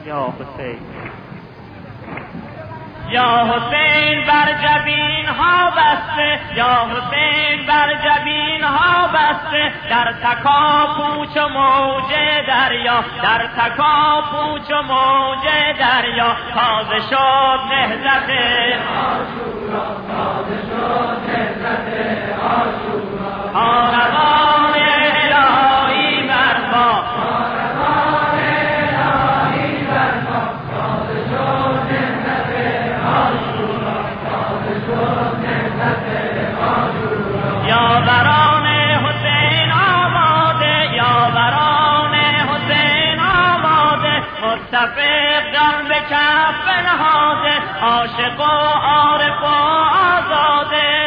یا حسین یا حسین بر جبین ها بسته، یا حسین بر جبین ها بسته، در تکا پوچ و موج دریا، در تکا پوچ و موج دریا، تازه شد نهضت عاشورا، تازه شد نهضت عاشورا، کاروان الهی برپا، کاروان الهی برپا، تازه شد نهضت عاشورا، تازه شد نهضت عاشورا، یاوران حسین آماده، یاوران حسین آماده، متفق جان به کف نهاده، عاشق و عارف و آزاده،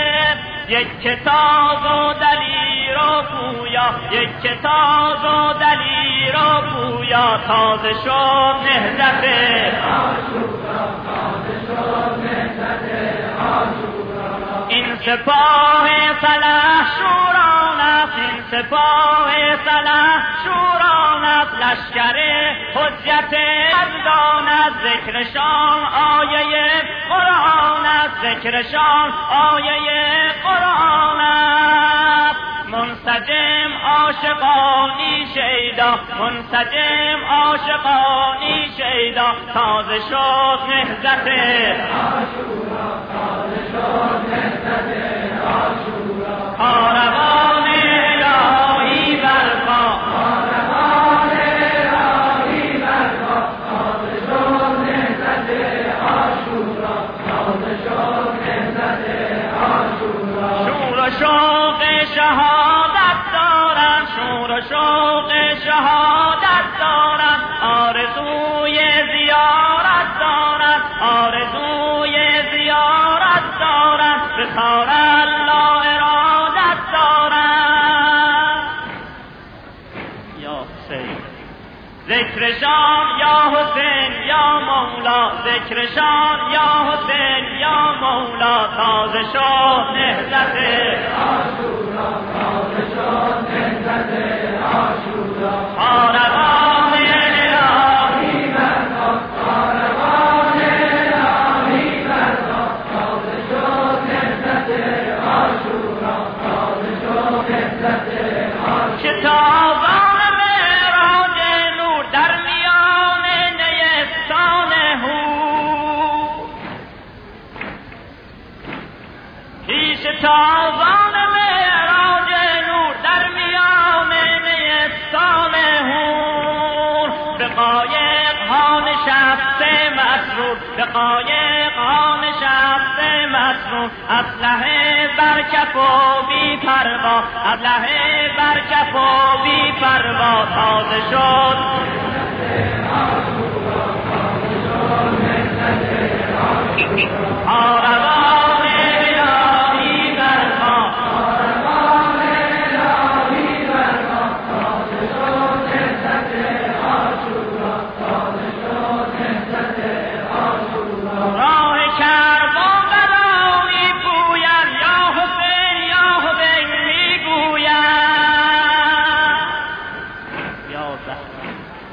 یک تاز و دلیر و پویا، یک تاز و دلیر و پویا، تازه شد نهضت عاشورا، تازه شد نهضت عاشورا، این سپاه سلح شوران است، این سپاه سلح شوران است، لشکر حجت یزدان است، ذکرشان آیه قرآن است، ذکرشان آیه قرآن است، منسجم عاشقانی شیدا، منسجم عاشقانی شیدا، تازه شد نهضت عاشورا، تازه شد نهضت عاشورا، کاروان الهی برپا، کاروان الهی برپا، تازه شد نهضت عاشورا، تازه شد نهضت عاشورا، شور و شوق شهادت دارم، شور و شوق شهادت دارم، آرزوی زیارت دارم، آرزوی زیارت دارم، به کار الله ارادت دارم، یا حسین ذکرشان یا حسین یا مولا، ذکرشان یا حسین یا مولا، تازه شد نهضت عاشورا، تازه شد نهضت عاشورا، کاروان الهی برپا، کاروان الهی برپا، تازه شد نهضت عاشورا، تازه شد نهضت عاشورا، شتابان معراج نور در میان نیستان هور، پیش تازان معراج نور در میان نیستان هور، به قایق ها نشسته مسرور، به قایق ها نشسته مسرور، اسلحه بر کف و بی پروا، اسلحه بر کف و بی پروا، تازه شد کاروان الهی برپا، کاروان الهی برپا، تازه شد نهضت عاشورا، تازه شد نهضت عاشورا، راه کربلا میپویم، یا حسین یا حسین میگویم، یا زهرا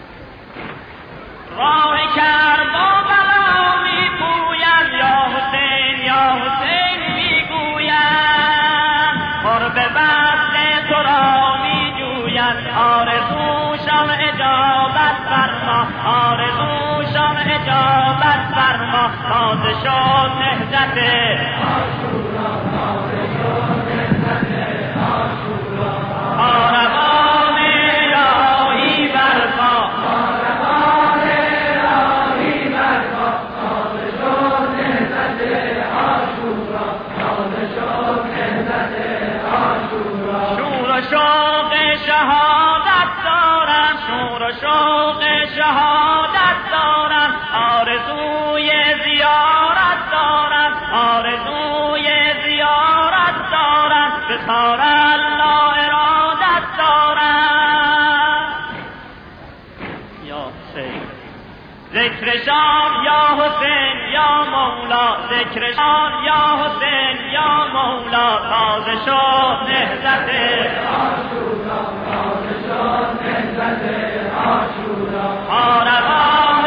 راه کربلا میپویم، یا حسین یا حسین میگویم، قرب وصل تو را میجویم، آرزوشان اجابت فرما، آرزوشان اجابت فرما، تازه شد نهضت عاشورا، تازه شد نهضت عاشورا، کاروان الهی برپا، کاروان الهی برپا، تازه شد نهضت عاشورا، تازه شد نهضت عاشورا، شور و شوق شهادت دارم، شور و شوق شهادت دارم، آرزوی زیارت دارم، آرزوی زیارت دارم، به کار الله ارادت دارم، یا حسین ذکرشان یا حسین یا مولا، ذکرشان یا حسین یا مولا، تازه شد نهضت عاشورا، تازه شد نهضت عاشورا، کاروان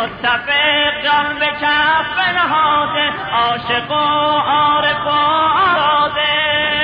متفق جان به کف نهاده، عاشق و عارف و آراده.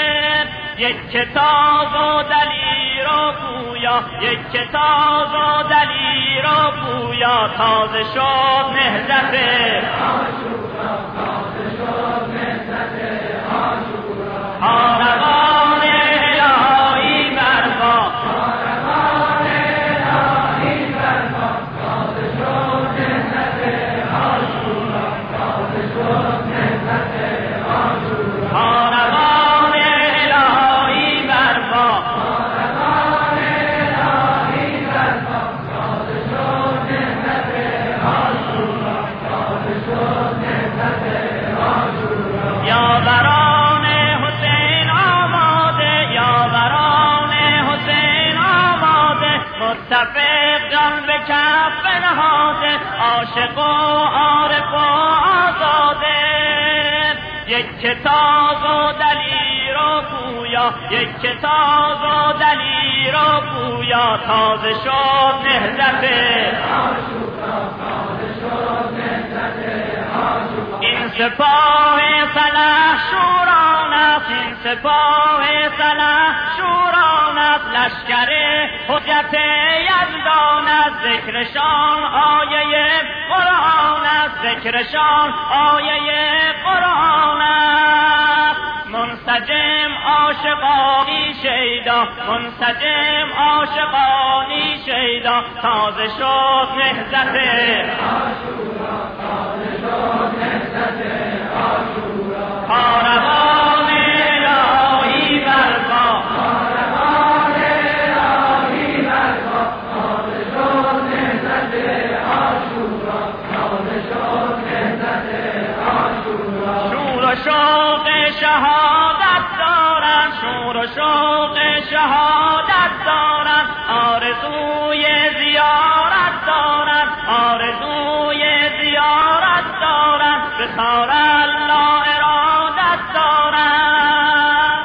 یک کتاب و دلیر و گویا، یک کتاب و دلیر و گویا، تازه شد نهضت عاشورا، تازه شد نهضت عاشورا. کاروان الهی برپا، کاروان الهی برپا، تازه شد نهضت عاشورا، تازه شد نهضت عاشورا. کاروان الهی برپا، کاروان الهی برپا، تازه شد نهضت عاشورا، تازه شد نهضت عاشورا. یاوران حسین آماده، یاوران حسین آماده، متفق جان به کف نهاده، عاشق و عارف و آزاده. یک کتاب و دلیر و گویا، یک کتاب و دلیر و گویا، تازه شد نهضت عاشورا، تازه شد نهضت عاشورا. این سپاه سلح شوران است، این سپاه سلح شوران است، لشکر حجت یزدان است، ذکرشان آیه قرآن است، ذکرشان آیه قرآن است. منسجم عاشقانی شیدا، منسجم عاشقانی شیدا، تازه شد نهضت عاشورا، تازه شد نهضت عاشورا. کاروان الهی برپا، کاروان الهی برپا، تازه شد نهضت عاشورا، تازه شد نهضت عاشورا. شور و شوق شهادت دارم، شور و شوق شهادت دارم، آرزوی زیارت دارم، آرزوی زیارت دارم، به سار الله ارادت دارم.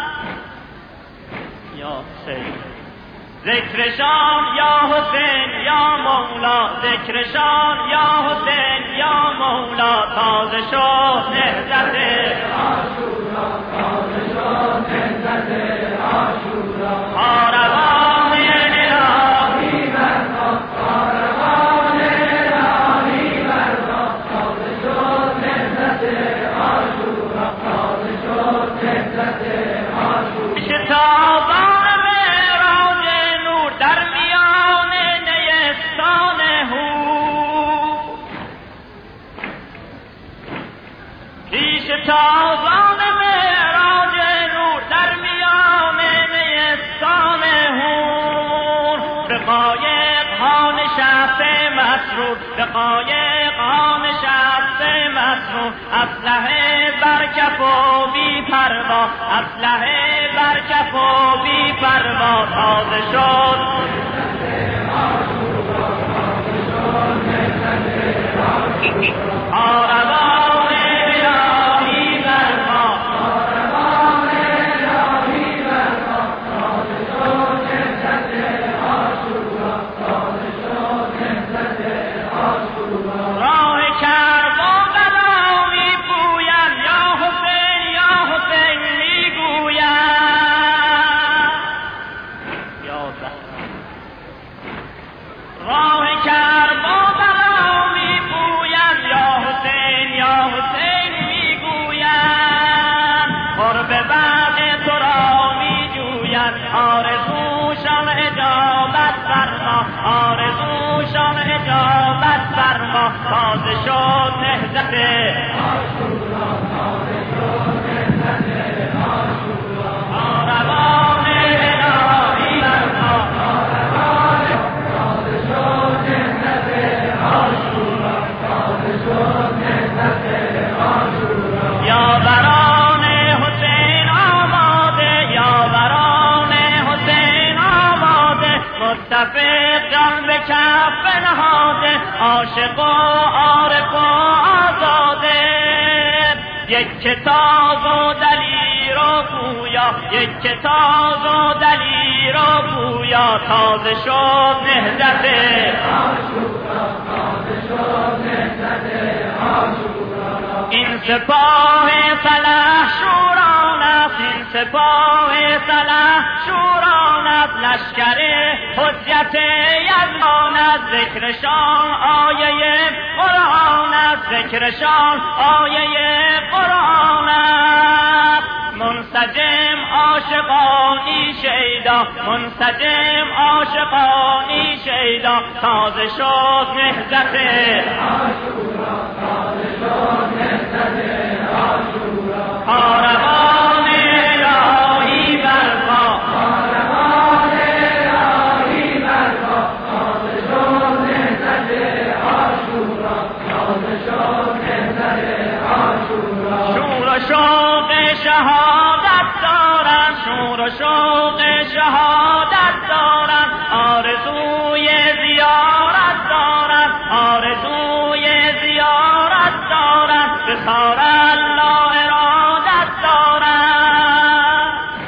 یا حسین ذکرشان یا حسین یا مولا، ذکرشان یا حسین یا مولا، تازه شد نهضت عاشورا، تازه شد نهضت عاشورا. کاروان الهی برپا، کاروان الهی برپا، تازه شد نهضت عاشورا، تازه شد نهضت عاشورا. کتابان معراج نور در میان نیستان هور، پیش تابان معراج نور در میان نیستان هور، به قایق ها نشسته مسرور، به قایق ها نشسته مسرور، اسلحه بر کف و بی پروا، اسلحه بر کف و بی پروا، تازه شد کاروان الهی برپا، کاروان الهی برپا، تازه شد نهضت عاشورا، تازه شد نهضت عاشورا. راه کربلا می پویم، یا حسین یا حسین می گویم، یا زهرا. راه کربلا می پویم، یا حسین یا حسین می گویم، قرب وقت تو را می جویم، آرزوشان اجابت فرما، آرزوشان اجابت فرما، تازه شد نهضت عاشورا، تازه شد نهضت عاشورا. کاروان الهی برپا، کاروان تازه شد نهضت عاشورا، تازه شد نهضت عاشورا. یاوران حسین آماده، یاوران حسین آماده، متفق جان به کف نهاده، عاشق و عارف و آزاده. یک کتاب و دلیر و گویا، یک کتاب و دلیر و گویا، تازه شد نهضت عاشورا. این سپاه سلح شوران است، این سپاه سلح شوران است، لشکر حجت یزدان است، ذکرشان آیه قرآن است، ذکرشان آیه قرآن است. منسجم عاشقانی شیدا، منسجم عاشقانی شیدا، تازه شد نهضت عاشورا، تازه شد نهضت عاشورا. کاروان الهی برپا، کاروان الهی برپا، تازه شد نهضت عاشورا، تازه شد نهضت عاشورا. شور و شوق شهادت دارم، شور و شوق شهادت دارم، آرزوی زیارت دارم، آرزوی زیارت دارم، به خار الله ارادت دارم.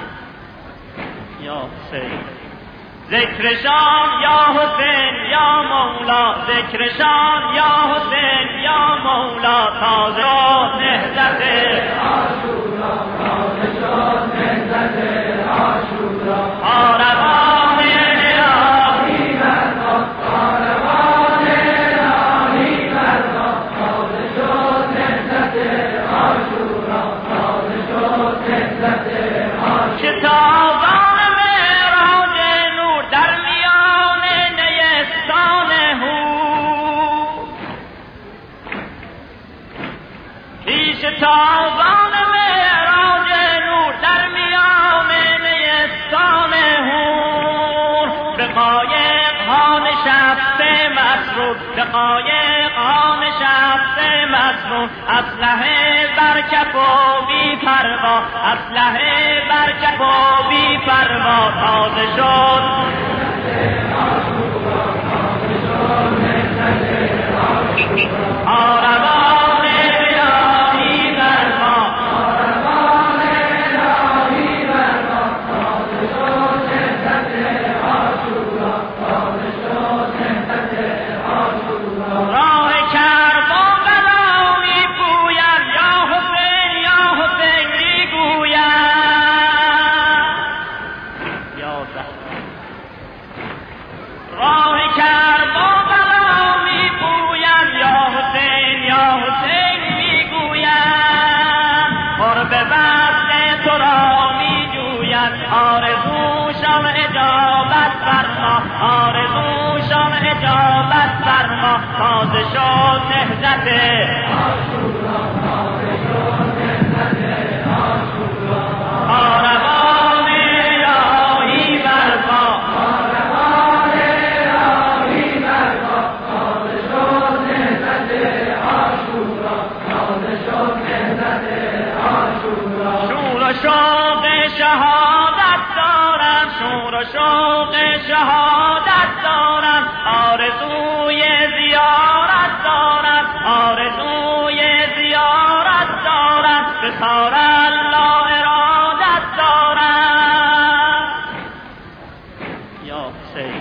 یا حسین ذکرشان یا حسین یا مولا، ذکرشان یا حسین یا مولا، تازه نهضت عاشورا، تازه شد نهضت عاشورا. کاروان الهی برپا، کاروان الهی برپا، تازه شد نهضت عاشورا، تازه شد نهضت عاشورا. شتابان معراج نور در میان نیستان هور، پیش تابان معراج نور در میان نیستان هور، به قایق‌ها نشسته مسرور، به قایق‌ها نشسته مسرور، اسلحه بر کف و بی پروا، اسلحه بر کف و بی پروا، تازه شد کاروان الهی برپا، کاروان الهی برپا، تازه شد نهضت عاشورا، تازه شد نهضت عاشورا. راه کربلا می‌پویم یا حسین یا حسین می‌گویم یا زهرا. راه کربلا می‌پویم یا حسین یا حسین می‌گویم، قرب وصل تو را می‌جویم، آرزوشان اجابت فرما، آرزوشان اجابت فرما، تازه شد نهضت عاشورا، تازه شد نهضت عاشورا. کاروان الهی برپا، کاروان الهی برپا، تازه شد نهضت عاشورا، تازه شد نهضت عاشورا. شور و شوق شهادت دارم، شور و شوق شهادت دارم، آرزوی زیارت دارم، آرزوی زیارت دارم، به خار الله ارادت دارم. یا حسین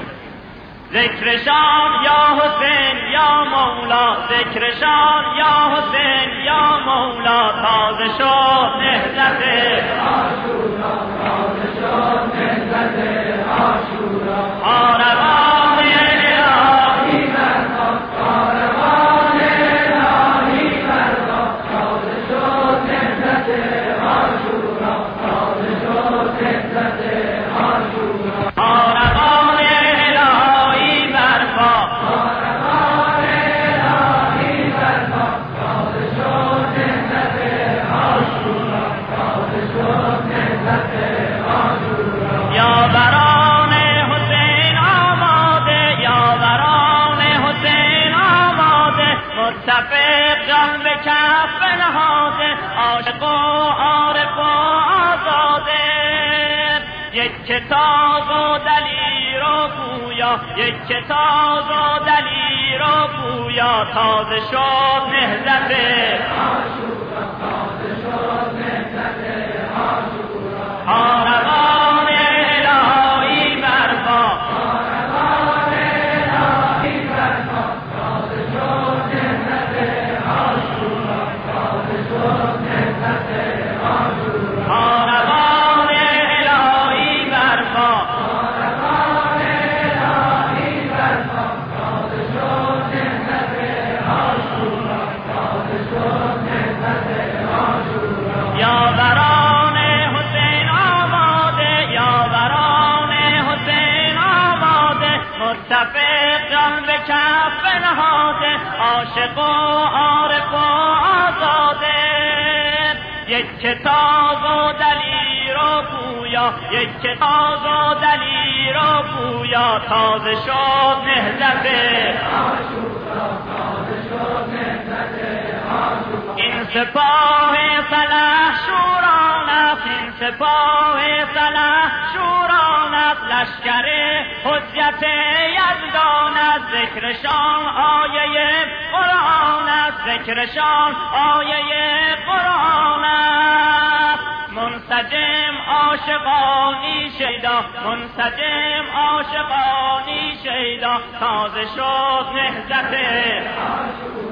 ذکرشان یا حسین یا مولا، ذکرشان یا حسین یا مولا، تازه شد نهضت عاشورا، تازه شد نهضت عاشورا. کاروان الهی برپا، کاروان الهی برپا، تازه شد نهضت عاشورا، تازه شد نهضت عاشورا. کاروان الهی برپا، کاروان الهی برپا، تازه شد نهضت عاشورا، تازه شد نهضت عاشورا. یاوران حسین آماده، یاوران حسین آماده، متفق جان به کف نهاده، عاشق و عارف و آزاده. یک کتاب و دلیر و گویا، یک کتاب و دلیر و گویا، تازه شد نهضت عاشورا، تازه شد نهضت عاشورا. کاروان الهی برپا، کاروان الهی برپا، تازه شد متفق جان به کف نهاده، عاشق و عارف و آزاده. یک کتاب و دلیر و پویا، یک کتاب و دلیر و پویا، تازه شد نهضت این سپاه سلح شوران است، این سپاه سلح شوران است. لشکر حجت یزدان است، ذکرشان آیه قرآن است، ذکرشان آیه قرآن است. منسجم عاشقانی شیدا، منسجم عاشقانی شیدا، تازه شد نهضت